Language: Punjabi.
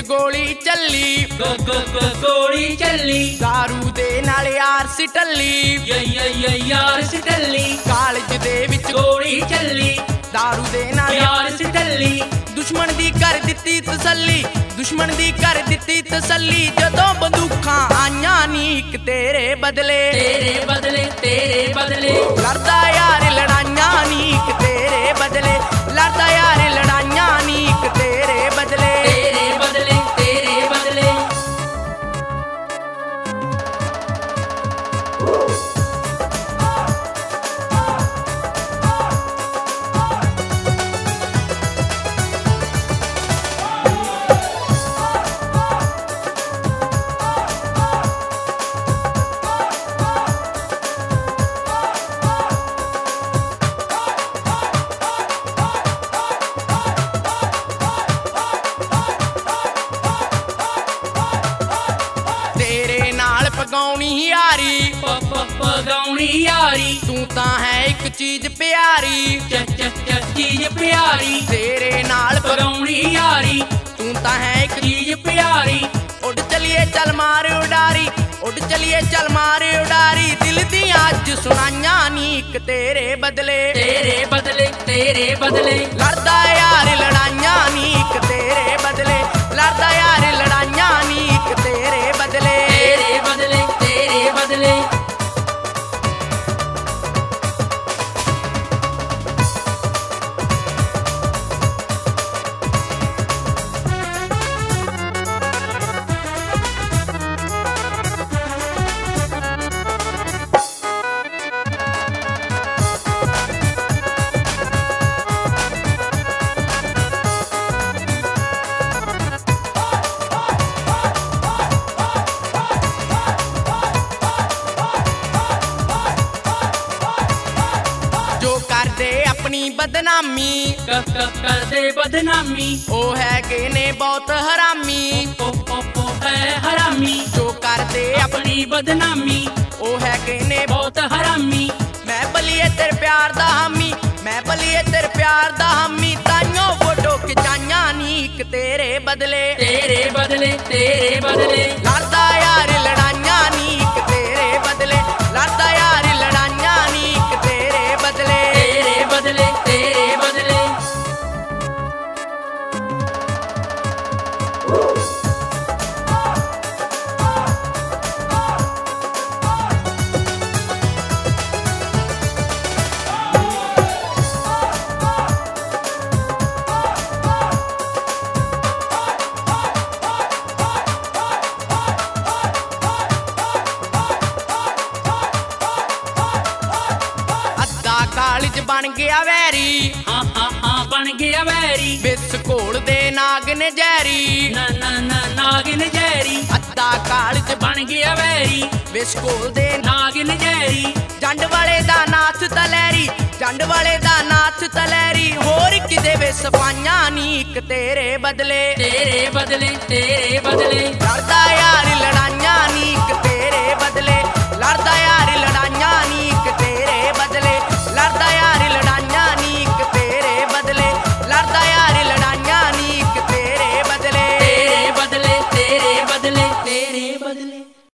ਗੋਲੀ ਚੱਲੀ ਗੋਲੀ ਚੱਲੀ ਦਾਰੂ ਦੇ ਨਾਲ ਯਾਰ ਸੀ ਟੱਲੀ ਯਾਰ ਸੀ ਟੱਲੀ ਕਾਲਜ ਦੇ ਵਿੱਚ ਗੋਲੀ ਚੱਲੀ ਦਾਰੂ ਦੇ ਨਾਲ ਯਾਰ ਸੀ ਟੱਲੀ ਦੁਸ਼ਮਣ ਦੀ ਕਰ ਦਿੱਤੀ ਤਸੱਲੀ ਦੁਸ਼ਮਣ ਦੀ ਕਰ ਦਿੱਤੀ ਤਸੱਲੀ ਜਦੋਂ ਬੰਦੂਕਾਂ ਆਈਆਂ ਨੀ ਇੱਕ ਤੇਰੇ ਬਦਲੇ ਲੜਦਾ ਯਾਰ ਲੜਾਈਆਂ ਨੀ ਇੱਕ ਤੇਰੇ ਬਦਲੇ ਲੜਦਾ ਯਾਰ ਲੜਾਈਆਂ ਨੀ ਇੱਕ ਤੇਰੇ ਬਦਲੇ ਪਗਾਉਣੀ ਯਾਰੀ ਤੂੰ ਤਾਂ ਹੈ ਇੱਕ ਚੀਜ਼ ਪਿਆਰੀ ਚੀਜ਼ ਪਿਆਰੀ ਤੇਰੇ ਨਾਲ ਪਗਾਉਣੀ ਯਾਰੀ ਤੂੰ ਤਾਂ ਹੈ ਇੱਕ ਚੀਜ਼ ਪਿਆਰੀ ਉੱਡ ਚਲੀਏ ਚੱਲ ਮਾਰ ਉਡਾਰੀ ਉੱਡ ਚਲੀਏ ਚੱਲ ਮਾਰ ਉਡਾਰੀ ਦਿਲ ਦੀਆਂ ਅੱਜ ਸੁਣਾਈਆਂ ਨੀ ਇੱਕ ਤੇਰੇ ਬਦਲੇ ਲੜਦਾ ਯਾਰ ਲੜਾਈਆਂ ਨੀ ਇੱਕ ਤੇਰੇ ਬਦਲੇ ਲੜਦਾ ਯਾਰ ਲੜਾਈਆਂ ਨੀ ਇੱਕ ਤੇਰੇ ਬਦਲੇ ਬਦਨਾਮੀ ਕਰਦੇ ਬਦਨਾਮੀ ਉਹ ਹੈਗੇ ਨੇ ਬਹੁਤ ਹਰਾਮੀ ਹੈ ਹਰਾਮੀ ਜੋ ਕਰਦੇ ਆਪਣੀ ਬਦਨਾਮੀ ਉਹ ਹੈਗੇ ਨੇ ਬਹੁਤ ਹਰਾਮੀ ਮੈਂ ਬਲੀਏ ਤੇਰੇ ਪਿਆਰ ਦਾ ਹਾਮੀ ਮੈਂ ਬਲੀਏ ਤੇਰੇ ਪਿਆਰ ਦਾ ਹਾਮੀ ਤਾਈਓ ਫੋਟੋ ਖਿਚਾਈਆਂ ਨੀ ਇੱਕ ਤੇਰੇ ਬਦਲੇ ਲੜਦਾ ਯਾਰ ਲੜਾਈਆਂ ਨੀ ਇੱਕ ਤੇਰੇ ਬਦਲੇ ਲੜਦਾ ਯਾਰ ਲੜਾਈਆਂ ਨੀ ਇੱਕ ਤੇਰੇ ਬਦਲੇ ਕਾਲਜ ਬਣ ਗਿਆ ਵੈਰੀ ਬਣ ਗਿਆ ਵੈਰੀ ਬਿਸ ਘੋਲ ਦੇ ਨਾਗ ਨੇ ਜ਼ਹਿਰੀ ਨਾਗ ਨੇ ਜ਼ਹਿਰੀ ਅੱਧਾ ਕਾਲਜ ਬਣ ਗਿਆ ਵੈਰੀ ਬਿਸ ਘੋਲ ਦੇ ਨਾਗ ਨੇ ਜ਼ਹਿਰੀ ਜੰਡ ਵਾਲੇ ਦਾ ਨਾਥ ਤਲੈਰੀ ਜੰਡ ਵਾਲੇ ਦਾ ਨਾਥ ਤਲੈਰੀ ਹੋਰ ਕਿਤੇ ਵੇ ਸਫਾਈਆਂ ਨੀ ਇੱਕ ਤੇਰੇ ਬਦਲੇ